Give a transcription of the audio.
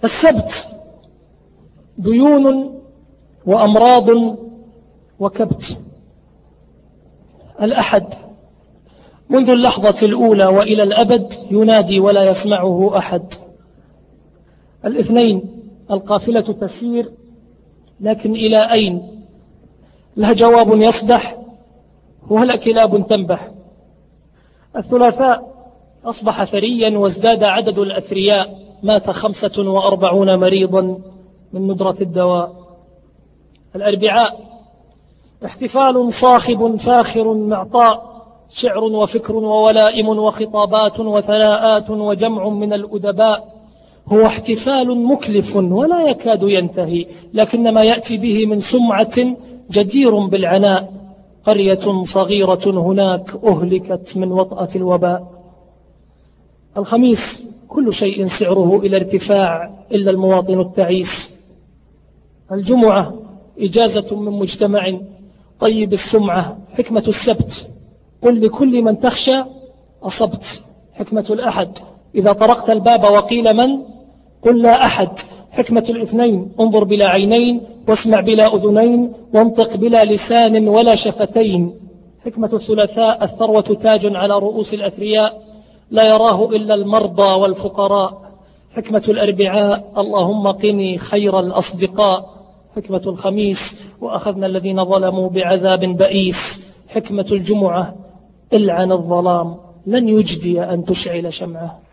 السبت ديون وأمراض وكبت. الأحد منذ اللحظة الأولى وإلى الأبد ينادي ولا يسمعه أحد. الاثنين القافلة تسير، لكن إلى أين؟ لا جواب يصدح ولا كلاب تنبح. الثلاثاء أصبح ثريا وازداد عدد الأثرياء، مات 45 مريضا من ندرة الدواء. الأربعاء احتفال صاخب فاخر معطاء، شعر وفكر وولائم وخطابات وثناءات وجمع من الأدباء. هو احتفال مكلف ولا يكاد ينتهي، لكن ما يأتي به من سمعة جدير بالعناء. قرية صغيرة هناك أهلكت من وطأة الوباء. الخميس كل شيء سعره إلى ارتفاع إلا المواطن التعيس. الجمعة إجازة من مجتمع طيب السمعة. حكمة السبت قل لكل من تخشى أصبت. حكمة الأحد إذا طرقت الباب وقيل من قل لا أحد. حكمة الاثنين انظر بلا عينين واسمع بلا أذنين وانطق بلا لسان ولا شفتين. حكمة الثلاثاء الثروة تاج على رؤوس الأثرياء لا يراه إلا المرضى والفقراء. حكمة الأربعاء اللهم قني خير الأصدقاء. حكمة الخميس وأخذنا الذين ظلموا بعذاب بئيس. حكمة الجمعة العن الظلام لن يجدي أن تشعل شمعه.